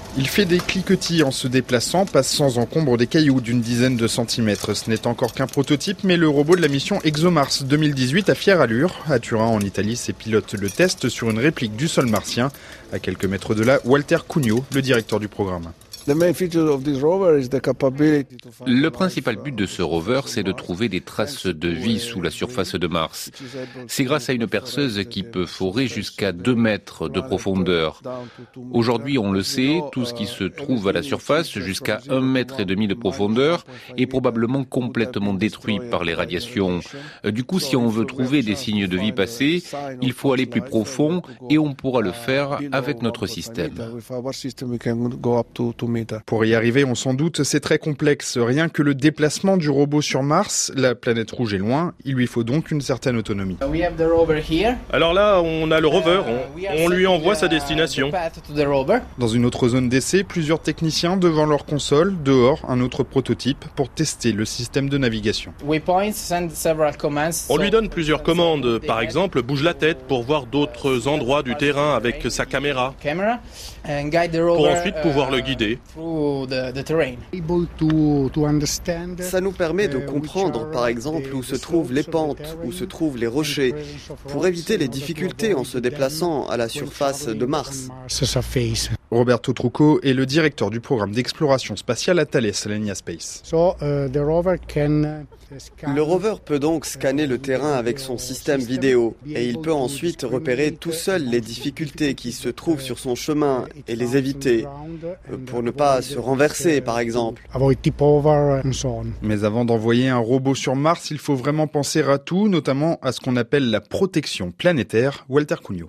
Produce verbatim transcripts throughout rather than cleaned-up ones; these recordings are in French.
Il fait des cliquetis en se déplaçant, passe sans encombre des cailloux d'une dizaine de centimètres. Ce n'est encore qu'un prototype, mais le robot de la mission ExoMars deux mille dix-huit a fière allure. À Turin, en Italie, ses pilotes le testent sur une réplique du sol martien. À quelques mètres de là, Walter Cugno, le directeur du programme. Le principal but de ce rover, c'est de trouver des traces de vie sous la surface de Mars. C'est grâce à une perceuse qui peut forer jusqu'à deux mètres de profondeur. Aujourd'hui, on le sait, tout ce qui se trouve à la surface, jusqu'à un mètre et demi de profondeur, est probablement complètement détruit par les radiations. Du coup, si on veut trouver des signes de vie passés, il faut aller plus profond et on pourra le faire avec notre système. Pour y arriver, on s'en doute, c'est très complexe. Rien que le déplacement du robot sur Mars, la planète rouge est loin, il lui faut donc une certaine autonomie. Alors là, on a le rover, on, on lui envoie sa destination. Dans une autre zone d'essai, plusieurs techniciens devant leur console, dehors, un autre prototype pour tester le système de navigation. On lui donne plusieurs commandes, par exemple, bouge la tête pour voir d'autres endroits du terrain avec sa caméra, pour ensuite pouvoir le guider. Ça nous permet de comprendre, par exemple, où se trouvent les pentes, où se trouvent les rochers, pour éviter les difficultés en se déplaçant à la surface de Mars. Roberto Trucco est le directeur du programme d'exploration spatiale à Thales Alenia Space. Le rover peut donc scanner le terrain avec son système vidéo et il peut ensuite repérer tout seul les difficultés qui se trouvent sur son chemin et les éviter, pour ne pas se renverser par exemple. Mais avant d'envoyer un robot sur Mars, il faut vraiment penser à tout, notamment à ce qu'on appelle la protection planétaire. Walter Cugno.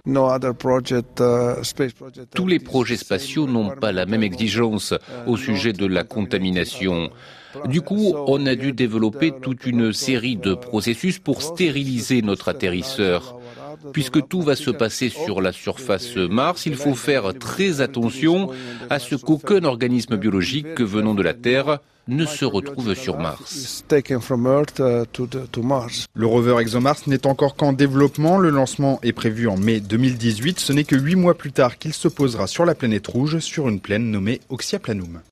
Tous les projets spatiaux n'ont pas la même exigence au sujet de la contamination. Du coup, on a dû développer toute une série de processus pour stériliser notre atterrisseur. Puisque tout va se passer sur la surface Mars, il faut faire très attention à ce qu'aucun organisme biologique venant de la Terre ne se retrouve sur Mars. Le rover ExoMars n'est encore qu'en développement. Le lancement est prévu en mai deux mille dix-huit. Ce n'est que huit mois plus tard qu'il se posera sur la planète rouge, sur une plaine nommée Oxyaplanum.